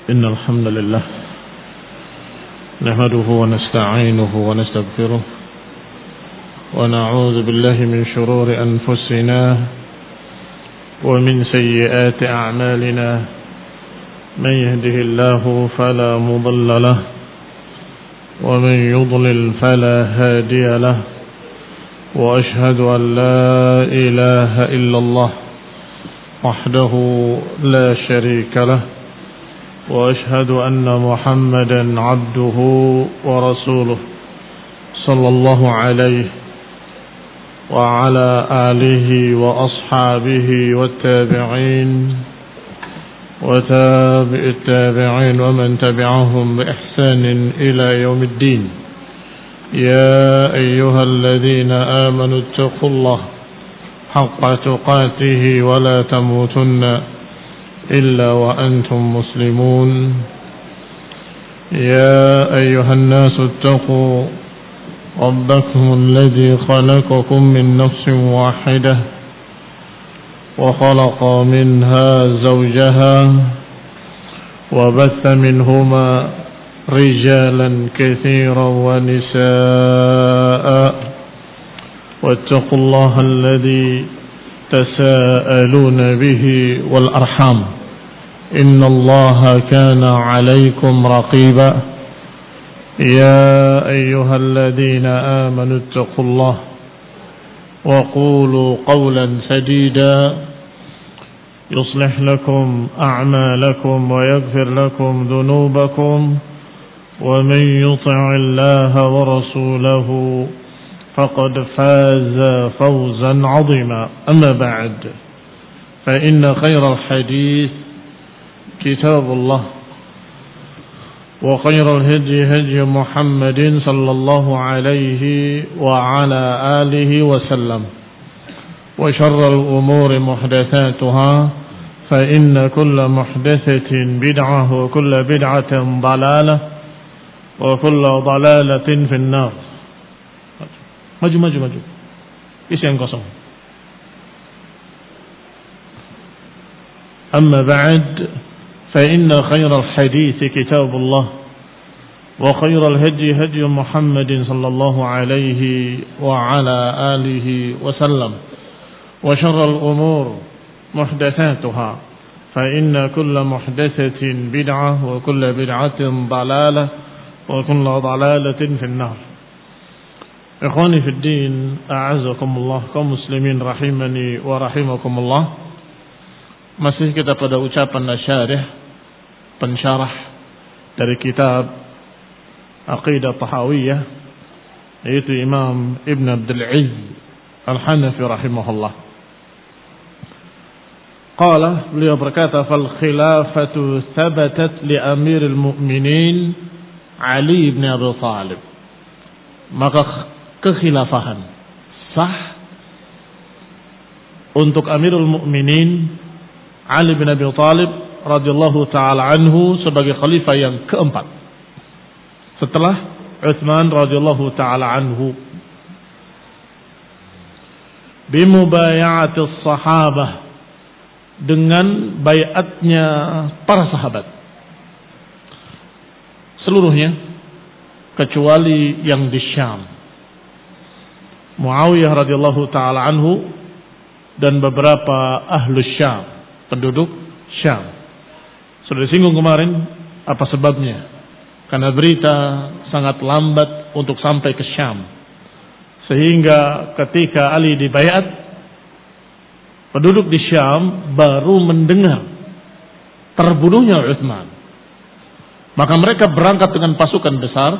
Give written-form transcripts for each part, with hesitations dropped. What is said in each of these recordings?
إن الحمد لله نحمده ونستعينه ونستغفره ونعوذ بالله من شرور أنفسنا ومن سيئات أعمالنا من يهده الله فلا مضل له ومن يضلل فلا هادي له وأشهد أن لا إله إلا الله وحده لا شريك له وأشهد أن محمدا عبده ورسوله صلى الله عليه وعلى آله وأصحابه والتابعين وتابع التابعين ومن تبعهم بإحسان إلى يوم الدين. يا أيها الذين آمنوا اتقوا الله حق تقاته ولا تموتن إلا وأنتم مسلمون. يا أيها الناس اتقوا ربكم الذي خلقكم من نفس واحدة وخلق منها زوجها وبث منهما رجالا كثيرا ونساء واتقوا الله الذي تساءلون به والأرحام إن الله كان عليكم رقيبا. يا أيها الذين آمنوا اتقوا الله وقولوا قولا سديدا يصلح لكم أعمالكم ويغفر لكم ذنوبكم ومن يطع الله ورسوله فقد فاز فوزا عظيما. أما بعد فإن خير الحديث كتاب الله وخير الهدي هدي محمد صلى الله عليه وعلى آله وسلم وشر الأمور محدثاتها فإن كل محدثة بدعة وكل بدعة ضلالة وكل ضلالة في النار. Maju. Isi yang kosong. أما بعد فإن خير الحديث كتاب الله وخير الهدي هدي محمد صلى الله عليه وعلى آله وسلم وشر الأمور محدثاتها فإن كل محدثة بدعة وكل بدعة ضلالة وكل ضلالة في النار. Ikhwani fid din, a'azakumullah, kaum muslimin rahimani wa rahimakumullah. Masih kita pada ucapan syarih pensyarah dari kitab Aqidah Tahawiyah, yaitu Imam Ibn Abdul Izz Al-Hanafi rahimahullah. Qala, beliau berkata, fal khilafatu thabatat li amiril mu'minin Ali ibn Abi Thalib. Maka kekhilafahan sah untuk Amirul Mukminin Ali bin Abi Thalib radhiyallahu taala anhu sebagai khalifah yang keempat setelah Utsman radhiyallahu taala anhu, bimubaya'atis sahabah, dengan baiatnya para sahabat seluruhnya kecuali yang di Syam, Muawiyah radhiyallahu taala anhu dan beberapa ahlu Syam, penduduk Syam. Sudah disinggung kemarin apa sebabnya? Karena berita sangat lambat untuk sampai ke Syam, sehingga ketika Ali dibaiat, penduduk di Syam baru mendengar terbunuhnya Utsman. Maka mereka berangkat dengan pasukan besar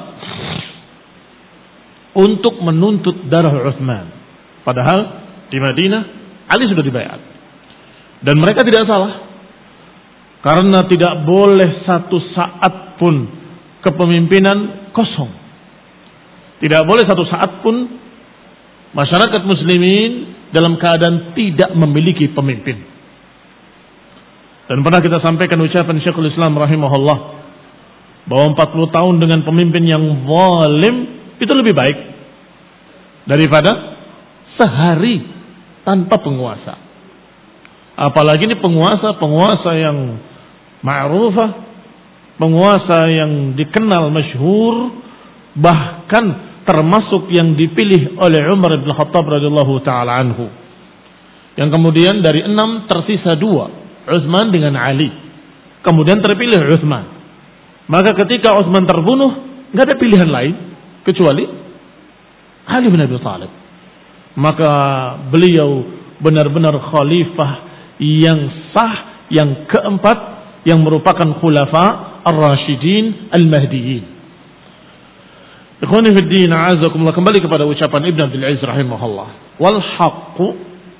untuk menuntut darah Utsman. Padahal di Madinah Ali sudah dibaiat. Dan mereka tidak salah. Karena tidak boleh satu saat pun kepemimpinan kosong. Tidak boleh satu saat pun masyarakat muslimin dalam keadaan tidak memiliki pemimpin. Dan pernah kita sampaikan ucapan Syekhul Islam rahimahullah bahwa 40 tahun dengan pemimpin yang zalim itu lebih baik daripada sehari tanpa penguasa. Apalagi ini penguasa yang ma'rufah, penguasa yang dikenal masyhur, bahkan termasuk yang dipilih oleh Umar bin Khattab radhiyallahu taala anhu. Yang kemudian dari 6 tersisa 2, Utsman dengan Ali. Kemudian terpilih Utsman. Maka ketika Utsman terbunuh, enggak ada pilihan lain kecuali Ali bin Abi Thalib. Maka beliau benar-benar khalifah yang sah, yang keempat, yang merupakan khulafa ar-rasyidin al-mahdiyyin. Ikhwani fid din, a'azakumullah, kembali kepada ucapan Ibn Abdul Aziz rahimahullah. Wal haqqu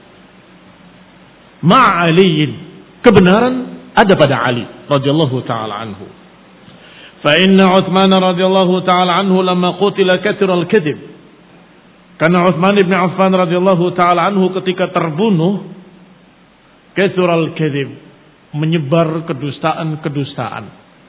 ma'aliyin. Kebenaran ada pada Ali radhiyallahu taala anhu. Fa inna Utsman radhiyallahu taala anhu lamma qutila kathira al-kadhib. Karena Utsman bin Affan radhiyallahu taala anhu ketika terbunuh, kathira al-kadhib, menyebar kedustaan-kedustaan.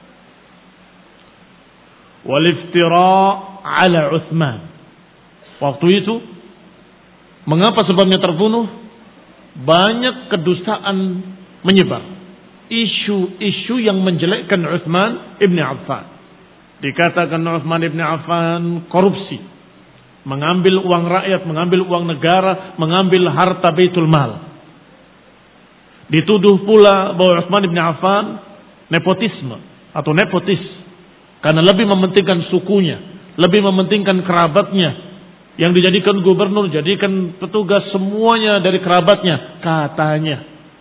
Wal iftira ala Utsman. Waktu itu mengapa sebabnya terbunuh? Banyak kedustaan menyebar. Isu-isu yang menjelekkan Utsman ibn Affan. Dikatakan Utsman ibn Affan korupsi, mengambil uang rakyat, mengambil uang negara, mengambil harta Baitul Mal. Dituduh pula bahwa Utsman ibn Affan nepotisme atau nepotis, karena lebih mementingkan sukunya, lebih mementingkan kerabatnya. Yang dijadikan gubernur, jadikan petugas, semuanya dari kerabatnya, katanya.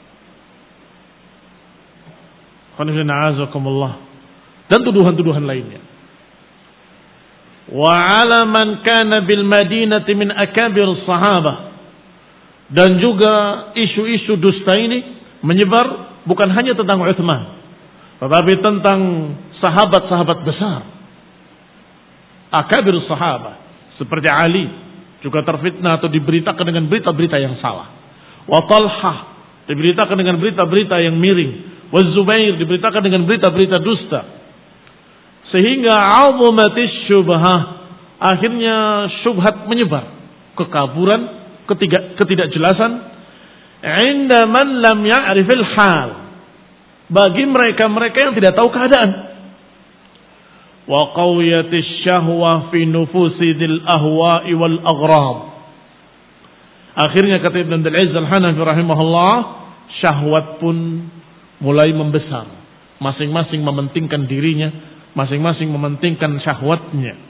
Dan tuduhan-tuduhan lainnya. Wa 'ala man kana bil madinati min akabir sahabah. Dan juga isu-isu dusta ini menyebar bukan hanya tentang Utsman, tetapi tentang sahabat-sahabat besar. Akabir sahabah seperti Ali juga terfitnah atau diberitakan dengan berita-berita yang salah. Wa Talhah diberitakan dengan berita-berita yang miring. Wa Zubair diberitakan dengan berita-berita dusta. Sehingga 'azumatis syubhah, akhirnya syubhat menyebar, kekaburan, ketidakjelasan, 'inda man lam ya'rifil hal, bagi mereka-mereka yang tidak tahu keadaan. Wa qawiyatish syahwah fi nufusi dzil ahwa'i wal aghrab. Akhirnya kata Ibn Abdul Aziz Al-Hanafi rahimahullah, syahwat pun mulai membesar. Masing-masing mementingkan dirinya, masing-masing mementingkan syahwatnya.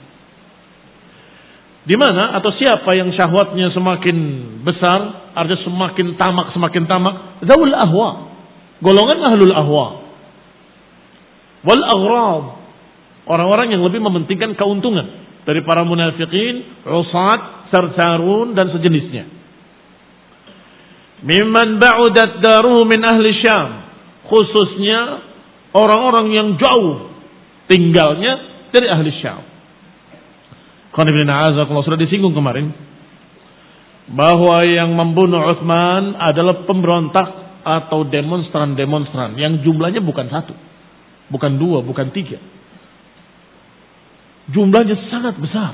Di mana atau siapa yang syahwatnya semakin besar, artinya semakin tamak, zawul ahwa, golongan ahlul ahwa. Wal aghrab, orang-orang yang lebih mementingkan keuntungan dari para munafikin, usat, sarsarun dan sejenisnya. Mimman ba'udat daruhu min ahli Syam, khususnya orang-orang yang jauh tinggalnya dari ahli Syam. Sudah disinggung kemarin bahwa yang membunuh Utsman adalah pemberontak atau demonstran-demonstran yang jumlahnya bukan 1, bukan 2, bukan 3. Jumlahnya sangat besar.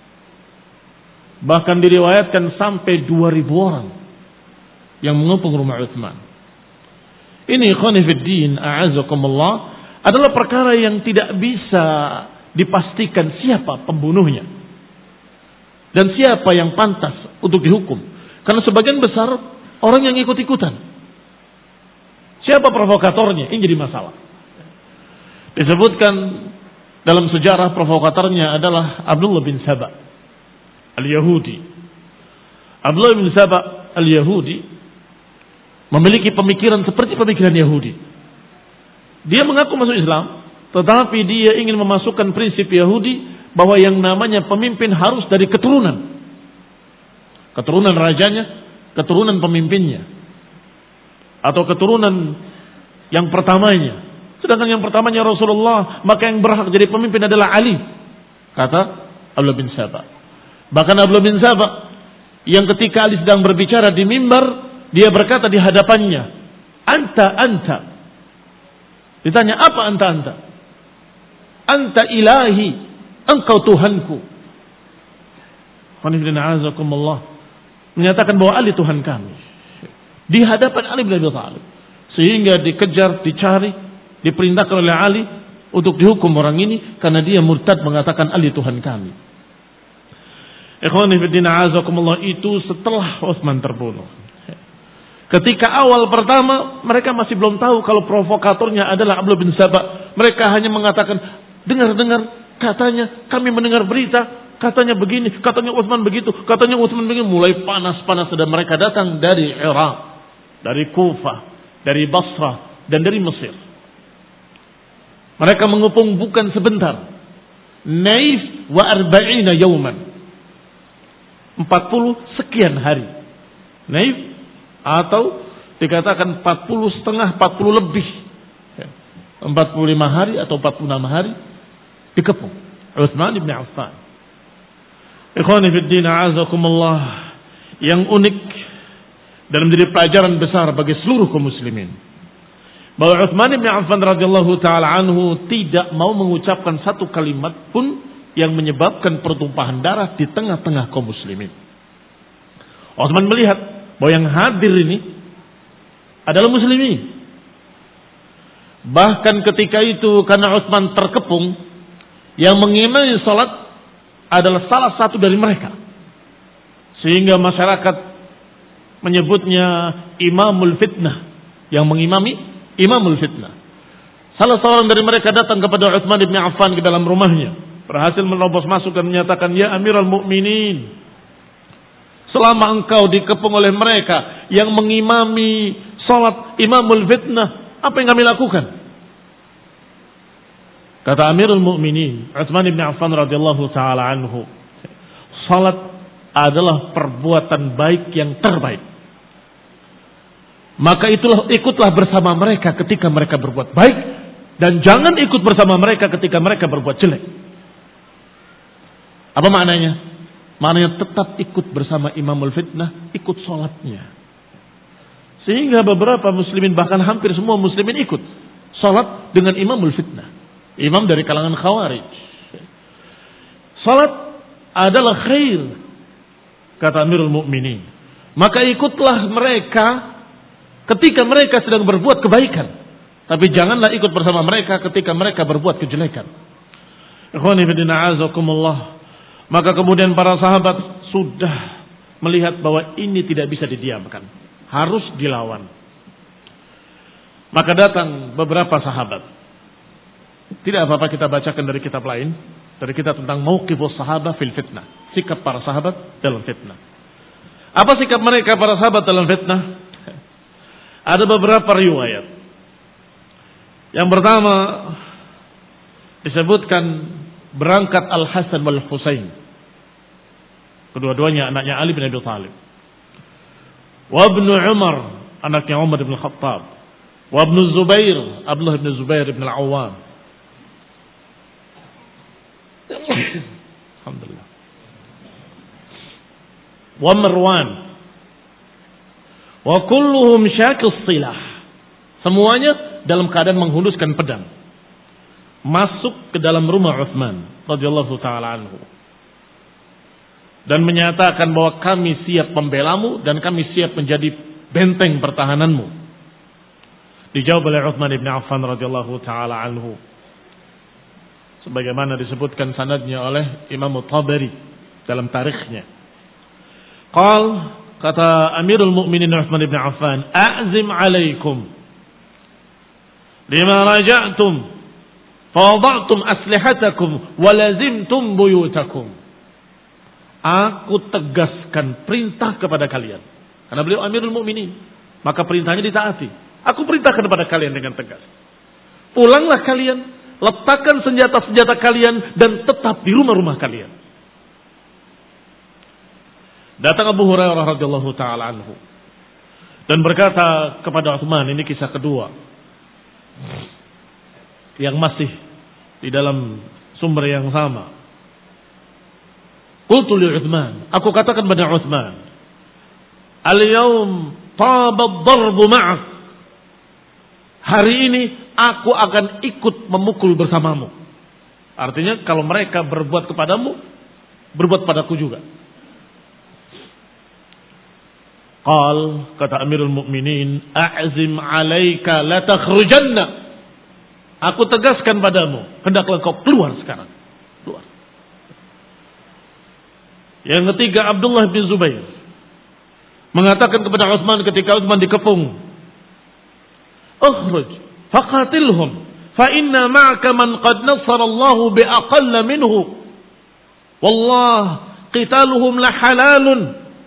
Bahkan diriwayatkan sampai 2.000 orang yang mengepung rumah Utsman. Ini ikhwani fid din, a'azakumullah, adalah perkara yang tidak bisa dipastikan siapa pembunuhnya dan siapa yang pantas untuk dihukum. Karena sebagian besar orang yang ikut-ikutan. Siapa provokatornya? Ini jadi masalah. Disebutkan dalam sejarah provokatornya adalah Abdullah bin Saba al-Yahudi. Abdullah bin Saba al-Yahudi memiliki pemikiran seperti pemikiran Yahudi. Dia mengaku masuk Islam, tetapi dia ingin memasukkan prinsip Yahudi bahwa yang namanya pemimpin harus dari keturunan. Keturunan rajanya, keturunan pemimpinnya, atau keturunan yang pertamanya. Sedangkan yang pertamanya Rasulullah, maka yang berhak jadi pemimpin adalah Ali, kata Abdullah bin Saba. Bahkan Abdullah bin Saba yang ketika Ali sedang berbicara di mimbar, dia berkata di hadapannya, anta. Ditanya, apa anta? Anta ilahi, engkau Tuhanku. Menyatakan bahwa Ali Tuhan kami di hadapan Ali bin Abi Thalib, sehingga dikejar, dicari, diperintahkan oleh Ali untuk dihukum orang ini karena dia murtad mengatakan Ali Tuhan kami. Ikhwani fillah azakumullah, itu setelah Utsman terbunuh. Ketika awal pertama mereka masih belum tahu kalau provokatornya adalah Abdullah bin Sabah. Mereka hanya mengatakan, dengar-dengar katanya kami mendengar berita, katanya begini, katanya Utsman begitu, katanya Utsman begini. Mulai panas-panas dan mereka datang dari Irak, dari Kufah, dari Basrah, dan dari Mesir. Mereka mengepung bukan sebentar. Naif wa arba'ina yawman. 40 sekian hari. Naif atau dikatakan 40 setengah, 40 lebih. 45 hari atau 46 hari dikepung Utsman bin Affan. Ikhwani fid din a'azakumullah, yang unik dan menjadi pelajaran besar bagi seluruh kaum muslimin bahwa Utsman bin Affan radhiyallahu taala anhu tidak mau mengucapkan satu kalimat pun yang menyebabkan pertumpahan darah di tengah-tengah kaum muslimin. Utsman melihat bahwa yang hadir ini adalah muslimin. Bahkan ketika itu karena Utsman terkepung, yang mengimami salat adalah salah satu dari mereka. Sehingga masyarakat menyebutnya Imamul Fitnah, yang mengimami Imamul Fitnah. Salah seorang dari mereka datang kepada Utsman bin Affan ke dalam rumahnya, berhasil menerobos masuk dan menyatakan, "Ya Amirul Mukminin, selama engkau dikepung oleh mereka yang mengimami salat Imamul Fitnah, apa yang kami lakukan?" Kata Amirul Mukminin Utsman bin Affan radhiyallahu taala anhu, salat adalah perbuatan baik yang terbaik. Maka ikutlah bersama mereka ketika mereka berbuat baik, dan jangan ikut bersama mereka ketika mereka berbuat jelek. Apa maknanya? Maknanya tetap ikut bersama Imamul Fitnah, ikut sholatnya. Sehingga beberapa muslimin, bahkan hampir semua muslimin ikut sholat dengan Imamul Fitnah, imam dari kalangan Khawarij. Sholat adalah khair, kata Amirul Mukminin. Maka ikutlah mereka ketika mereka sedang berbuat kebaikan, tapi janganlah ikut bersama mereka ketika mereka berbuat kejelekan. Ikhwani fillah a'azakumullah. Maka kemudian para sahabat sudah melihat bahwa ini tidak bisa didiamkan, harus dilawan. Maka datang beberapa sahabat. Tidak apa-apa kita bacakan dari kitab lain, dari kitab tentang mauqifus sahabah fil fitnah, sikap para sahabat dalam fitnah. Apa sikap mereka para sahabat dalam fitnah? Ada beberapa riwayat. Yang pertama disebutkan berangkat Al-Hasan wal Husain. Kedua-duanya anaknya Ali bin Abi Thalib. Wa ibnu Umar, anaknya Umar bin Khattab. Wa ibnu Zubair, Abdullah bin Zubair bin Al-Awwam. Alhamdulillah. Wa Marwan. Wa kulluhum syaqis silah. Semuanya dalam keadaan menghunuskan pedang. Masuk ke dalam rumah Utsman radhiyallahu taala anhu dan menyatakan bahwa kami siap membelamu dan kami siap menjadi benteng pertahananmu. Dijawab oleh Utsman bin Affan radhiyallahu taala anhu sebagaimana disebutkan sanadnya oleh Imam Tabari dalam tarikhnya. Kata Amirul Mukminin Utsman bin Affan, "A'zim 'alaikum lima raja'tum fawada'tum aslihatakum walazimtum buyutakum." Aku tegaskan perintah kepada kalian. Karena beliau Amirul Mukminin, maka perintahnya ditaati. Aku perintahkan kepada kalian dengan tegas. Pulanglah kalian, letakkan senjata-senjata kalian dan tetap di rumah-rumah kalian. Datang Abu Hurairah radhiyallahu taala anhu dan berkata kepada Utsman, ini kisah kedua yang masih di dalam sumber yang sama. Qultu li Utsman, aku katakan pada Utsman, al-yawm taba ad-darbu ma'ak. Hari ini aku akan ikut memukul bersamamu. Artinya kalau mereka berbuat kepadamu, berbuat padaku juga. Kata Amirul Mukminin, a'zim 'alaika la takhrujanna. Aku tegaskan padamu, hendaklah kau keluar sekarang. Keluar. Yang ketiga, Abdullah bin Zubair mengatakan kepada Utsman ketika Utsman dikepung, "Ukhruj faqatilhum fa inna ma'aka man qad nassara Allah bi aqalla minhu. Wallah qitaluhum la halalun."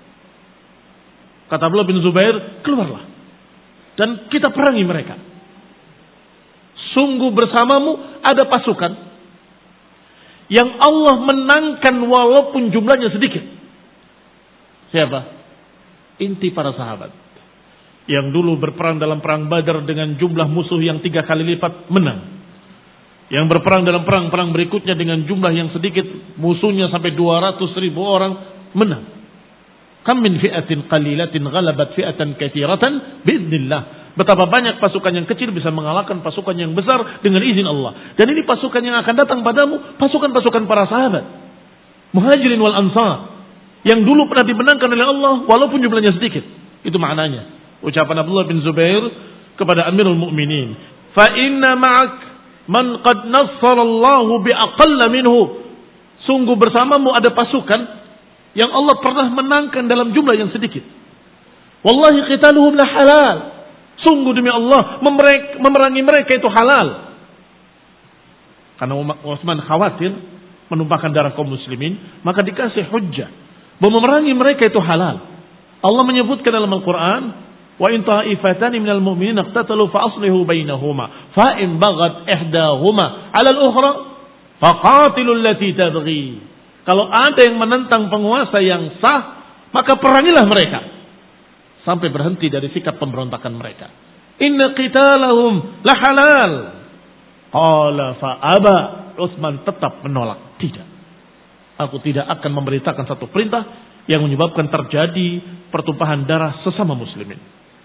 Kata Abdullah bin Zubair, keluarlah dan kita perangi mereka. Sungguh bersamamu ada pasukan yang Allah menangkan walaupun jumlahnya sedikit. Siapa? Inti para sahabat yang dulu berperang dalam perang Badar dengan jumlah musuh yang 3 kali lipat, menang. Yang berperang dalam perang-perang berikutnya dengan jumlah yang sedikit, musuhnya sampai 200.000 orang, menang. Kam min fi'atin qalilatin ghalabat fi'atan katsiratan biiznillah. Betapa banyak pasukan yang kecil bisa mengalahkan pasukan yang besar dengan izin Allah. Dan ini pasukan yang akan datang padamu, pasukan-pasukan para sahabat, Muhajirin wal Ansar, yang dulu pernah dimenangkan oleh Allah walaupun jumlahnya sedikit. Itu maknanya ucapan Abdullah bin Zubair kepada Amirul Mukminin, "Fa inna ma'ak man qad nassara Allah bi aqalla minhu." Sungguh bersamamu ada pasukan yang Allah pernah menangkan dalam jumlah yang sedikit. Wallahi qitaluhum la halal. Sungguh demi Allah memerangi mereka itu halal. Karena Utsman khawatir menumpahkan darah kaum muslimin, maka dikasih hujjah bahwa memerangi mereka itu halal. Allah menyebutkan dalam Al-Quran, "Wa in ta'ifatani minal mu'minin iqtatalu fa aslihu bainahuma fa in baghat ihdahuma 'ala al-ukhra faqatilul lati tabghi." Kalau ada yang menentang penguasa yang sah, maka perangilah mereka sampai berhenti dari sikap pemberontakan mereka. Inna qitalahum la halal. Qala fa aba. Utsman tetap menolak. Tidak. Aku tidak akan memberitakan satu perintah yang menyebabkan terjadi pertumpahan darah sesama muslimin.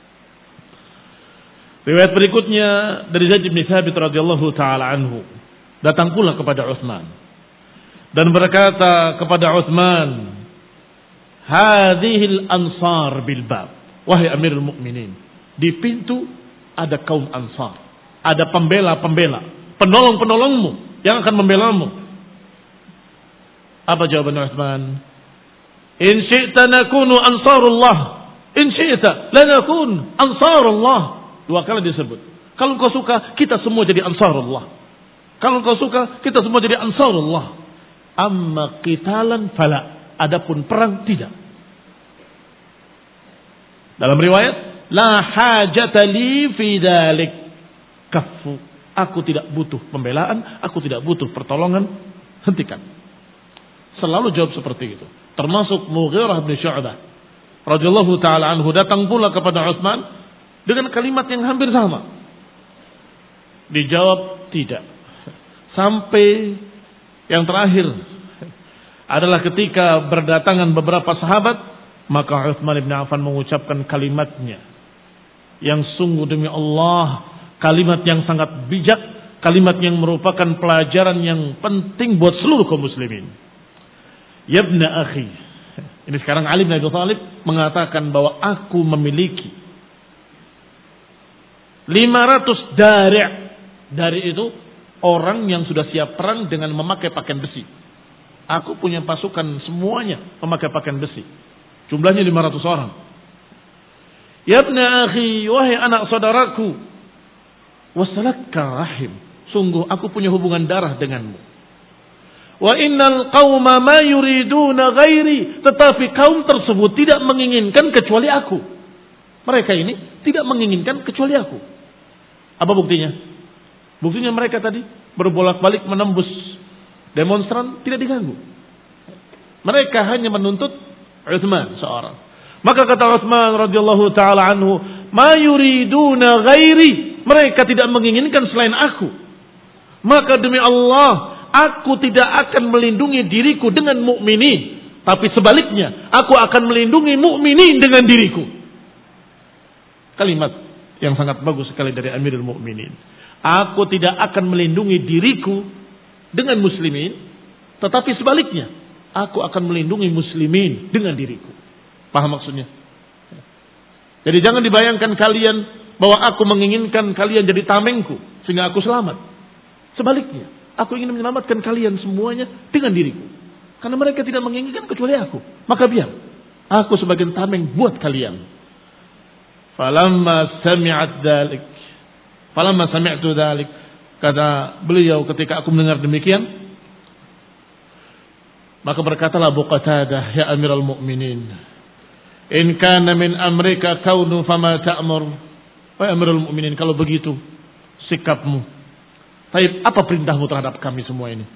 Riwayat berikutnya dari Zaid bin Thabit radhiyallahu taala anhu, datang pula kepada Utsman dan berkata kepada Utsman, "Hadhil ansar bil bab." Wahai Amirul Mukminin, di pintu ada kaum Ansar, ada pembela-pembela, penolong-penolongmu yang akan membelamu. Apa jawaban Utsman? "In syi'ta nakunu ansarullah, in syi'ta lanakun ansarullah." 2 kali disebut. Kalau kau suka, kita semua jadi ansarullah. Kalau kau suka, kita semua jadi ansarullah. Amma qitalan fala. Adapun perang tidak. Dalam riwayat, la hajata li fi dzalik. Kaffu. Aku tidak butuh pembelaan, aku tidak butuh pertolongan. Hentikan. Selalu jawab seperti itu. Termasuk Mughirah bin Syu'bah radhiyallahu taala anhu datang pula kepada Utsman dengan kalimat yang hampir sama. Dijawab tidak. Sampai yang terakhir adalah ketika berdatangan beberapa sahabat, maka Utsman bin Affan mengucapkan kalimatnya yang sungguh demi Allah, kalimat yang sangat bijak, kalimat yang merupakan pelajaran yang penting buat seluruh kaum muslimin. Ya ibna akhi. Ini sekarang Ali bin Abi Thalib mengatakan bahwa aku memiliki 500 dari'. Dari itu orang yang sudah siap perang dengan memakai pakaian besi. Aku punya pasukan semuanya memakai pakaian besi. Jumlahnya 500 orang. Ya ibna akhi, wahai anak saudaraku, wasalaka rahim. Sungguh aku punya hubungan darah denganmu. Wa innal qauma ma yuriduna ghairi. Tetapi kaum tersebut tidak menginginkan kecuali aku. Mereka ini tidak menginginkan kecuali aku. Apa buktinya? Buktinya mereka tadi berbolak-balik menembus demonstran tidak diganggu. Mereka hanya menuntut Utsman seorang. Maka kata Utsman radhiyallahu taala anhu, "Ma yuriduna ghairi." Mereka tidak menginginkan selain aku. Maka demi Allah, aku tidak akan melindungi diriku dengan mukminin, tapi sebaliknya, aku akan melindungi mukminin dengan diriku. Kalimat yang sangat bagus sekali dari Amirul Mukminin. Aku tidak akan melindungi diriku dengan muslimin, tetapi sebaliknya, aku akan melindungi muslimin dengan diriku. Paham maksudnya? Jadi jangan dibayangkan kalian bahwa aku menginginkan kalian jadi tamengku sehingga aku selamat. Sebaliknya, aku ingin menyelamatkan kalian semuanya dengan diriku. Karena mereka tidak menginginkan kecuali aku. Maka biar aku sebagai tameng buat kalian. Falamma sami'tu dzalik, kata beliau ketika aku mendengar demikian, maka berkatalah Abu Qatadah, ya Amirul Mukminin, in kana min amrika kaunu fama ta'mur. Wahai Amirul Mukminin, kalau begitu sikapmu, baik, apa perintahmu terhadap kami semua ini?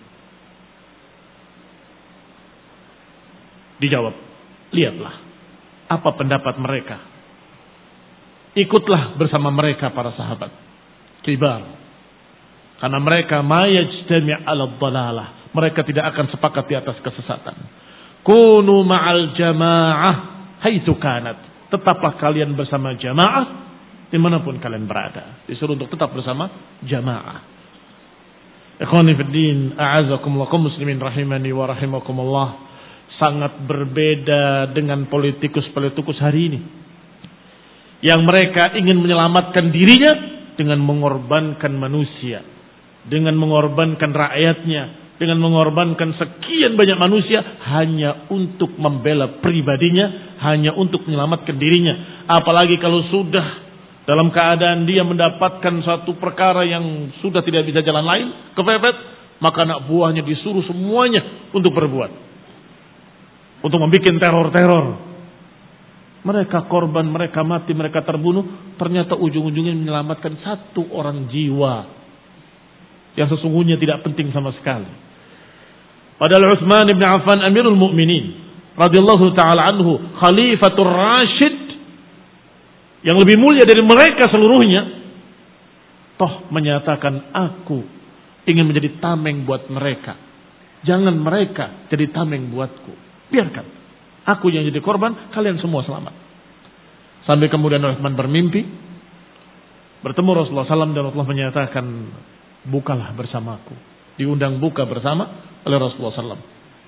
Dijawab, lihatlah apa pendapat mereka. Ikutlah bersama mereka para sahabat kibar. Karena mereka ma yajtami' 'ala dhalalah. Mereka tidak akan sepakat di atas kesesatan. Kunu ma'al jamaah haitsu kanat. Tetaplah kalian bersama jamaah dimanapun kalian berada. Disuruh untuk tetap bersama jamaah. Ikhwani fid din, a'azakumullah kaum muslimin rahimani wa rahimakumullah. Sangat berbeda dengan politikus-politikus hari ini. Yang mereka ingin menyelamatkan dirinya dengan mengorbankan manusia. Dengan mengorbankan rakyatnya. Dengan mengorbankan sekian banyak manusia. Hanya untuk membela pribadinya. Hanya untuk menyelamatkan dirinya. Apalagi kalau sudah dalam keadaan dia mendapatkan satu perkara yang sudah tidak bisa jalan lain. Kepepet. Maka anak buahnya disuruh semuanya untuk berbuat. Untuk membuat teror-teror. Mereka korban, mereka mati, mereka terbunuh. Ternyata ujung-ujungnya menyelamatkan satu orang jiwa. Yang sesungguhnya tidak penting sama sekali. Padahal Utsman bin Affan Amirul Mukminin radhiyallahu ta'ala anhu, Khalifatur Rasyid, yang lebih mulia dari mereka seluruhnya, toh menyatakan, aku ingin menjadi tameng buat mereka. Jangan mereka jadi tameng buatku. Biarkan aku yang jadi korban, kalian semua selamat. Sampai kemudian Utsman bermimpi bertemu Rasulullah SAW dan Rasulullah menyatakan, bukalah bersamaku. Diundang buka bersama oleh Rasulullah SAW.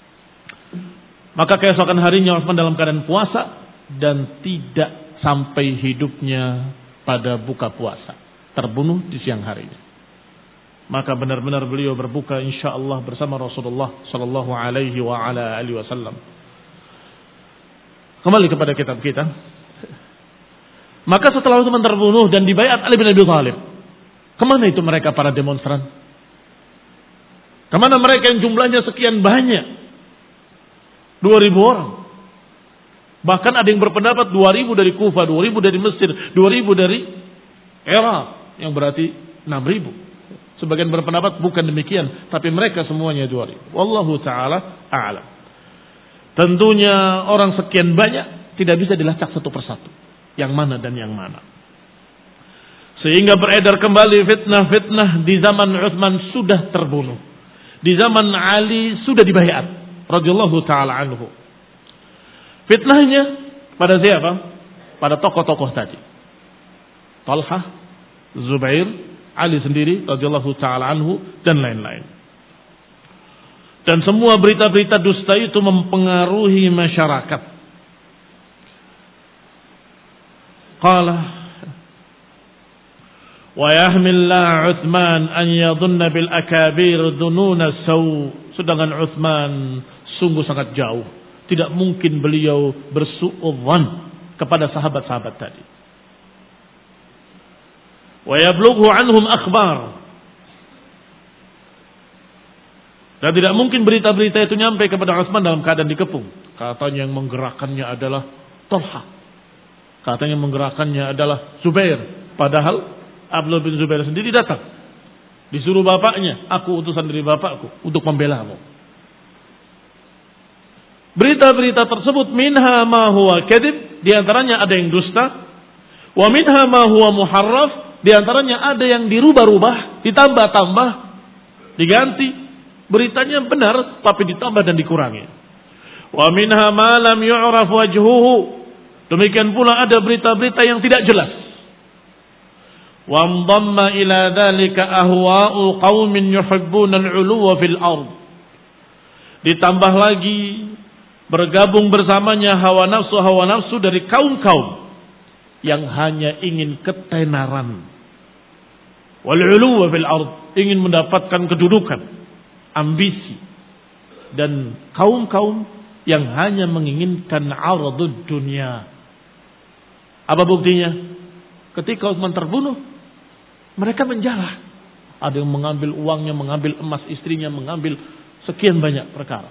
Maka keesokan harinya Utsman dalam keadaan puasa dan tidak sampai hidupnya pada buka puasa, terbunuh di siang harinya. Maka benar-benar beliau berbuka insyaallah bersama Rasulullah sallallahu alaihi wa ala alihi wasallam. Kembali kepada kitab kita. Maka setelah Utsman terbunuh dan dibaiat Ali bin Abi Thalib, kemana itu mereka para demonstran? Kemana mereka yang jumlahnya sekian banyak? 2.000 orang. Bahkan ada yang berpendapat 2.000 dari Kufah, 2.000 dari Mesir, 2.000 dari Irak, yang berarti 6.000. Sebagian berpendapat bukan demikian, tapi mereka semuanya 2.000. Wallahu ta'ala a'lam. Tentunya orang sekian banyak tidak bisa dilacak satu persatu. Yang mana dan yang mana. Sehingga beredar kembali fitnah-fitnah di zaman Utsman sudah terbunuh. Di zaman Ali sudah dibaiat radhiyallahu ta'ala anhu. Fitnahnya pada siapa? Pada tokoh-tokoh tadi. Talhah, Zubair, Ali sendiri radhiyallahu ta'ala anhu dan lain-lain. Dan semua berita-berita dusta itu mempengaruhi masyarakat. Qala wa yahmillah Utsman an yadhunna bil akabir dununa saw. Sedangkan Utsman sungguh sangat jauh. Tidak mungkin beliau bersuudzon kepada sahabat-sahabat tadi. Wa yablughu anhum akhbar. Dan tidak mungkin berita-berita itu nyampe kepada Utsman dalam keadaan dikepung. Katanya yang menggerakkannya adalah Talha. Katanya yang menggerakkannya adalah Zubair. Padahal Abdullah bin Zubair sendiri datang. Disuruh bapaknya, aku utusan dari bapakku untuk membelamu. Berita-berita tersebut minha ma huwa kadhib, di antaranya ada yang dusta. Wa minha ma huwa muharraf, di antaranya ada yang dirubah-rubah, ditambah-tambah, diganti. Beritanya benar tapi ditambah dan dikurangi. Wa minha ma lam yu'raf wajhuhu. Demikian pula ada berita-berita yang tidak jelas. Wa dhamma ila dzalika ahwa'u qaumin yuhibbuna al-'uluwa fil ard. Ditambah lagi bergabung bersamanya hawa nafsu dari kaum-kaum yang hanya ingin ketenaran. wal 'uluwa fil ard, ingin mendapatkan kedudukan, ambisi, dan kaum-kaum yang hanya menginginkan 'aradud dunya. Apa buktinya? Ketika Utsman terbunuh, mereka menjarah. Ada yang mengambil uangnya, mengambil emas istrinya, mengambil sekian banyak perkara.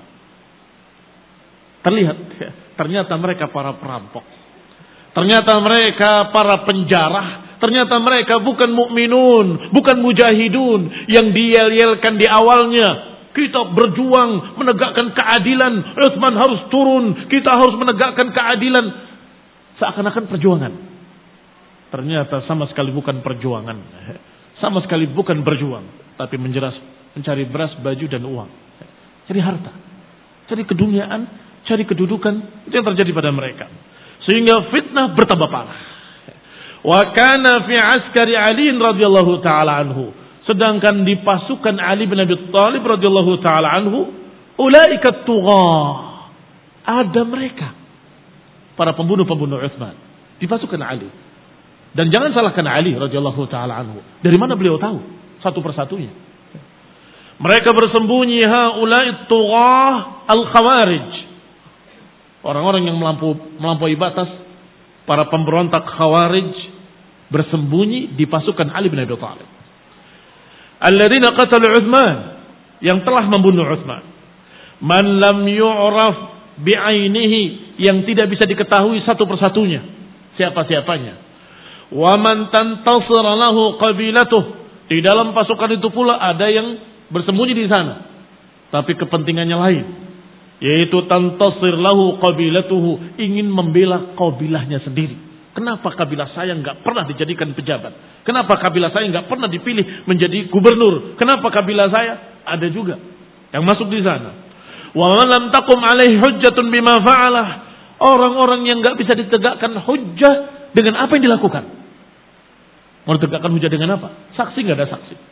Terlihat, ternyata mereka para perampok. Ternyata mereka para penjarah. Ternyata mereka bukan mukminun, bukan mujahidun yang diyel-yelkan di awalnya. Kita berjuang menegakkan keadilan. Utsman harus turun. Kita harus menegakkan keadilan. Seakan-akan perjuangan. Ternyata sama sekali bukan perjuangan. Sama sekali bukan berjuang. Tapi mencari beras, baju, dan uang. Cari harta. Cari keduniaan. Cari kedudukan. Itu yang terjadi pada mereka. Sehingga fitnah bertambah parah. Wa kana fi askari Ali radhiyallahu taala anhu. Sedangkan di pasukan Ali bin Abi Thalib radhiyallahu taala anhu, ulaika tughah. Ada mereka, para pembunuh-pembunuh Utsman di pasukan Ali. Dan jangan salahkan Ali radhiyallahu taala anhu. Dari mana beliau tahu satu persatunya? Mereka bersembunyi, haula'i tughah al-khawarij. Orang-orang yang melampaui batas, para pemberontak Khawarij bersembunyi di pasukan Ali bin Abi Thalib. Alladzina qatalu Utsman, yang telah membunuh Utsman. Man lam yu'raf bi'ainihi, yang tidak bisa diketahui satu persatunya, siapa-siapanya. Wa man tantasir lahu qabilatuh, di dalam pasukan itu pula ada yang bersembunyi di sana, tapi kepentingannya lain. Yaitu tantasir lahu qabilatuhu, ingin membela kabilahnya sendiri. Kenapa kabilah saya enggak pernah dijadikan pejabat? Kenapa kabilah saya enggak pernah dipilih menjadi gubernur? Kenapa kabilah saya? Ada juga yang masuk di sana. Wa man lam taqum alaihi hujjatun bima fa'alah, orang-orang yang enggak bisa ditegakkan hujjah dengan apa yang dilakukan. Mau ditegakkan hujjah dengan apa? Saksi enggak ada saksi.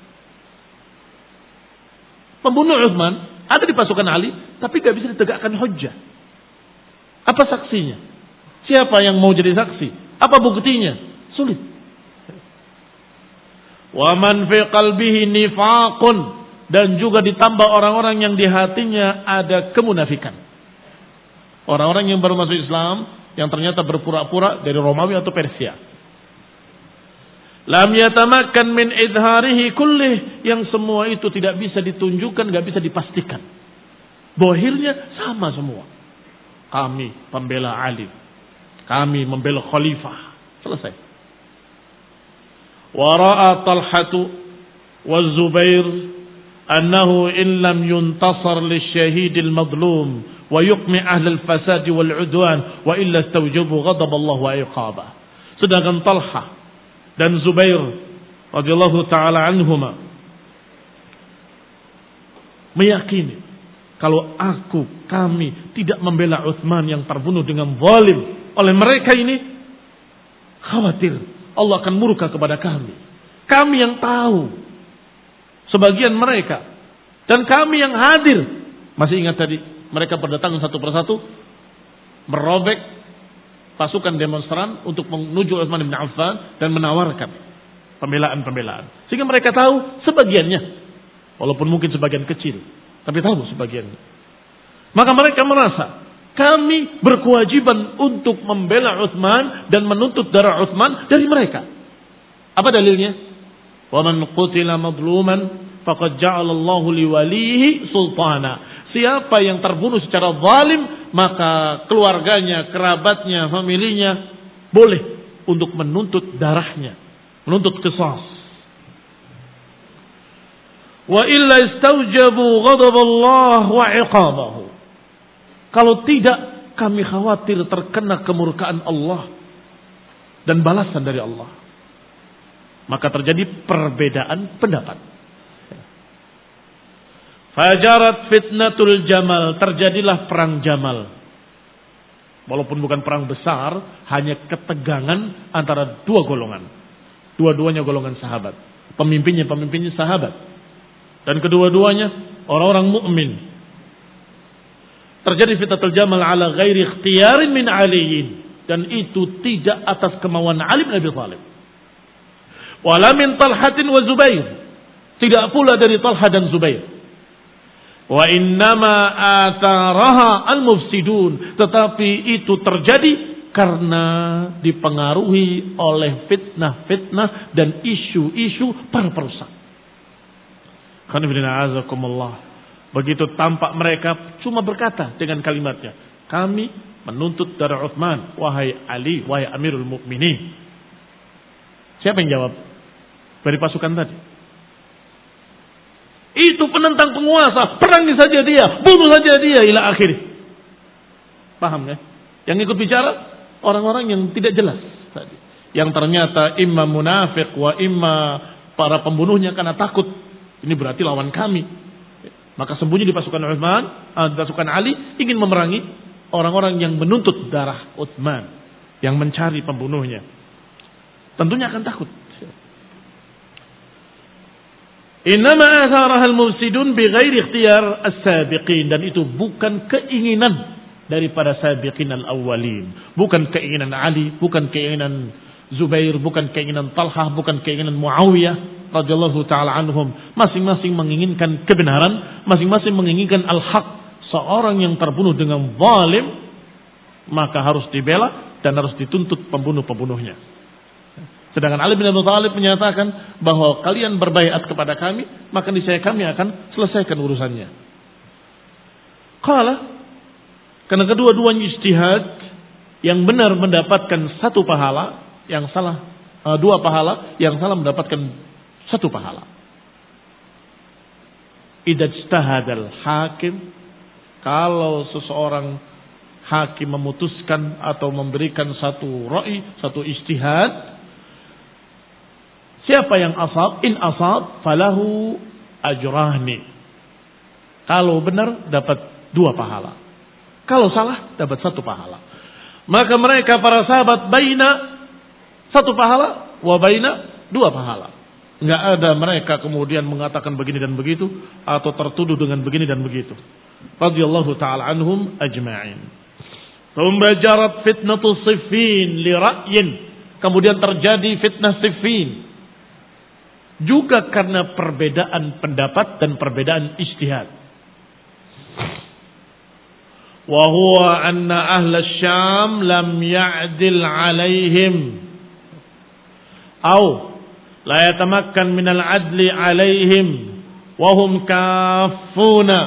Pembunuh Utsman ada di pasukan Ali, tapi gak bisa ditegakkan hujjah. Apa saksinya? Siapa yang mau jadi saksi? Apa buktinya? Sulit. Wa man fi qalbihi nifaqun, dan juga ditambah orang-orang yang di hatinya ada kemunafikan. Orang-orang yang baru masuk Islam yang ternyata berpura-pura dari Romawi atau Persia. Lam yatamakkan min idharihi kullih, yang semua itu tidak bisa ditunjukkan, gak bisa dipastikan. Bohirnya sama semua. Kami pembela Ali, kami membela khalifah. Selesai. Wa ra'a Talhatu wa Zubair annahu in lam yuntasar lisyahid al-madlum wa yuqmi ahli al-fasad wal 'udwan wa illa istawjabu ghadab Allah wa iqabah. Sedangkan Talha dan Zubair radhiyallahu taala anhuma meyakini kalau kami tidak membela Utsman yang terbunuh dengan zalim oleh mereka ini, khawatir Allah akan murka kepada kami. Kami yang tahu sebagian mereka dan kami yang hadir. Masih ingat tadi mereka berdatangan satu persatu merobek pasukan demonstran untuk menuju Utsman bin Affan dan menawarkan pembelaan-pembelaan. Sehingga mereka tahu sebagiannya. Walaupun mungkin sebagian kecil. Tapi tahu sebagiannya. Maka mereka merasa kami berkewajiban untuk membela Utsman dan menuntut darah Utsman dari mereka. Apa dalilnya? Wa man qutila madluman faqad ja'ala Allahu liwalihi sultana. Siapa yang terbunuh secara zalim, maka keluarganya, kerabatnya, familinya boleh untuk menuntut darahnya, menuntut qisas. Wa illa istaujabu ghadab Allah wa iqabahu. Kalau tidak, kami khawatir terkena kemurkaan Allah dan balasan dari Allah. Maka terjadi perbedaan pendapat. Fajarat fitnatul Jamal, terjadilah perang Jamal. Walaupun bukan perang besar, hanya ketegangan antara dua golongan. Dua-duanya golongan sahabat. Pemimpinnya sahabat. Dan kedua-duanya orang-orang mukmin. Terjadi fitnatul Jamal ala ghairi ikhtiyarin min aliyin. Dan itu tidak atas kemauan Ali bin Abi Thalib. Wala min Talhatin wa Zubair. Tidak pula dari Talha dan Zubair. Wa innama atharaha al-mufsidun. Tetapi itu terjadi karena dipengaruhi oleh fitnah-fitnah dan isu-isu para perusak. Qanifidina azakumullah. Begitu tampak mereka cuma berkata dengan kalimatnya, kami menuntut darah Utsman, wahai Ali, wahai Amirul Mukminin. Siapa yang jawab? Dari pasukan tadi. Itu penentang penguasa, perangi saja dia, bunuh saja dia, ila akhirih. Paham ya? Yang ikut bicara orang-orang yang tidak jelas tadi. Yang ternyata imma munafik wa imma para pembunuhnya karena takut. Ini berarti lawan kami. Maka sembunyi di pasukan Utsman, pasukan Ali ingin memerangi orang-orang yang menuntut darah Utsman, yang mencari pembunuhnya. Tentunya akan takut. Innama atharaha al-mufsidun bighairi ikhtiyar as-sabiqin, dan itu bukan keinginan daripada sabiqin al-awwalin, bukan keinginan Ali, bukan keinginan Zubair, bukan keinginan Talhah, bukan keinginan Muawiyah radhiyallahu taala anhum. Masing-masing menginginkan kebenaran, masing-masing menginginkan al-haq. Seorang yang terbunuh dengan zalim maka harus dibela dan harus dituntut pembunuh-pembunuhnya. Sedangkan Ali bin Abi Thalib menyatakan bahwa kalian berbaiat kepada kami, maka niscaya kami akan selesaikan urusannya. Qala, karena kedua-duanya ijtihad, yang benar mendapatkan satu pahala, yang salah dua pahala, yang salah mendapatkan satu pahala. Idza ijtahadal hakim, kalau seseorang hakim memutuskan atau memberikan satu ra'i, satu ijtihad, siapa yang asab, in asab falahu ajrahni. Kalau benar dapat dua pahala, kalau salah dapat satu pahala. Maka mereka para sahabat baina satu pahala wa baina dua pahala. Enggak ada mereka kemudian mengatakan begini dan begitu atau tertuduh dengan begini dan begitu. Radhiyallahu taala anhum ajma'in. Thumma jarat fitnatu Siffin li ra'yin. Kemudian terjadi fitnah Siffin juga karena perbedaan pendapat dan perbedaan ijtihad. Wa huwa anna ahla Syam lam ya'dil 'alaihim aw la yatamakkan minal adli alaihim wahum kafuna.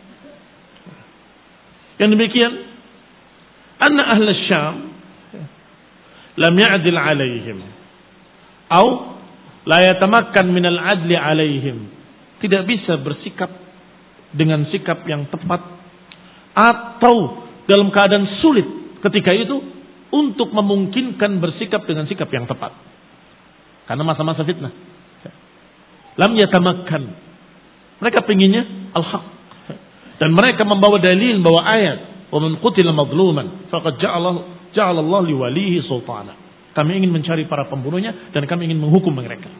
Yang demikian, anna ahla Syam lam ya'dil alaihim atau la yatamakkan minal adli alaihim, tidak bisa bersikap dengan sikap yang tepat atau dalam keadaan sulit ketika itu untuk memungkinkan bersikap dengan sikap yang tepat. Karena masa-masa fitnah. Lam yatamakkan. Mereka pinginnya al-haq. Dan mereka membawa dalil, membawa ayat. Wa man qutila madluman faqad ja'ala Allah li walihi sultana. Kami ingin mencari para pembunuhnya dan kami ingin menghukum mereka.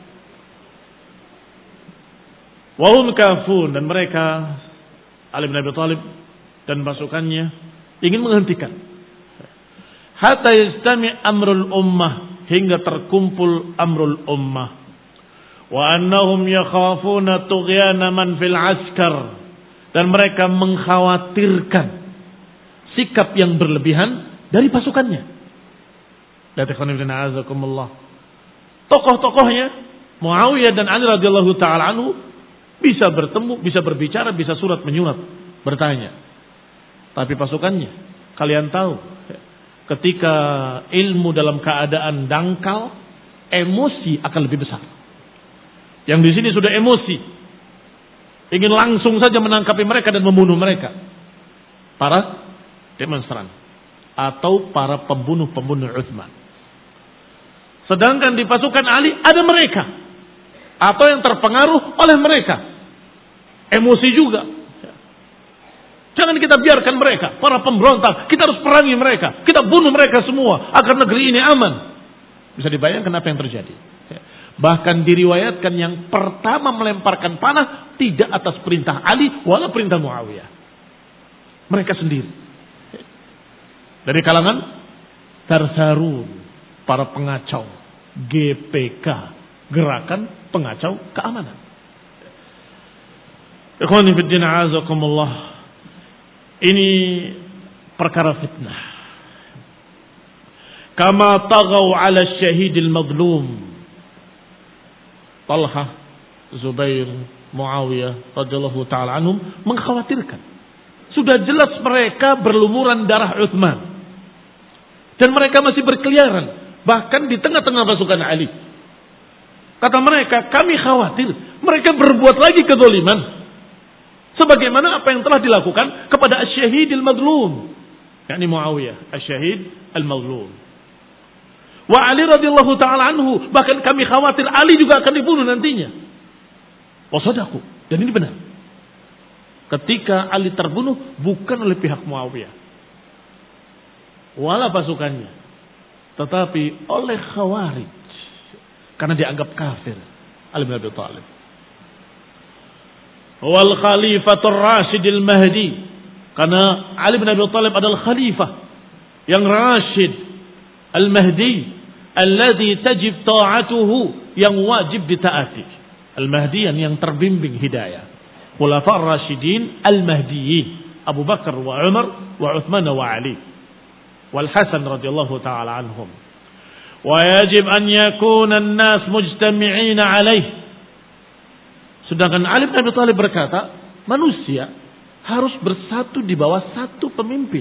Wa hum kafun, dan mereka Ali bin Abi Thalib dan pasukannya ingin menghentikan. Hatta yastami amrul ummah, hingga terkumpul amrul ummah. Wa annahum yakhafuna tughyana man fil askar, dan mereka mengkhawatirkan sikap yang berlebihan dari pasukannya. Tokoh-tokohnya Muawiyah dan Ali radhiyallahu taala anhu bisa bertemu, bisa berbicara, bisa surat menyurat, bertanya. Tapi pasukannya, kalian tahu, ketika ilmu dalam keadaan dangkal, emosi akan lebih besar. Yang di sini sudah emosi, ingin langsung saja menangkapi mereka dan membunuh mereka, para demonstran atau para pembunuh-pembunuh Utsman. Sedangkan di pasukan Ali ada mereka atau yang terpengaruh oleh mereka, emosi juga. Jangan kita biarkan mereka, para pemberontak. Kita harus perangi mereka. Kita bunuh mereka semua agar negeri ini aman. Bisa dibayangkan apa yang terjadi. Bahkan diriwayatkan yang pertama melemparkan panah tidak atas perintah Ali wala perintah Muawiyah. Mereka sendiri. Dari kalangan Tarsarun, para pengacau, GPK, gerakan pengacau keamanan. Ikhwani fid din a'azakumullah. Ini perkara fitnah. Kama tagaw 'ala syahidil madlum. Talha, Zubair, Muawiyah radhiyallahu taala anhum mengkhawatirkan. Sudah jelas mereka berlumuran darah Utsman. Dan mereka masih berkeliaran bahkan di tengah-tengah pasukan Ali. Kata mereka, kami khawatir mereka berbuat lagi kezaliman sebagaimana apa yang telah dilakukan kepada asy-syahidil madlum, yakni Muawiyah, asy-syahid al-madlum. Wa Ali radhiyallahu taala anhu, bahkan kami khawatir Ali juga akan dibunuh nantinya. Wasadaku, dan ini benar. Ketika Ali terbunuh bukan oleh pihak Muawiyah wala pasukannya, tetapi oleh Khawarij karena dianggap kafir Ali bin Abi Thalib. Wal khalifatur rasyidil mahdi, karena Ali bin Abi Thalib adalah khalifah yang rasyid al-mahdi alladhi tajib ta'atuhu, yang wajib ditaati. Al-mahdiyan yang terbimbing hidayah. Khulafa'ur rasyidin al-mahdiyyin, Abu Bakar wa Umar wa Uthman wa Ali wal Hasan radhiyallahu taala anhum. Wa yajib an yakuna an-nas mujtami'ina alaihi. Sedangkan Ali bin Abi Thalib berkata, manusia harus bersatu di bawah satu pemimpin.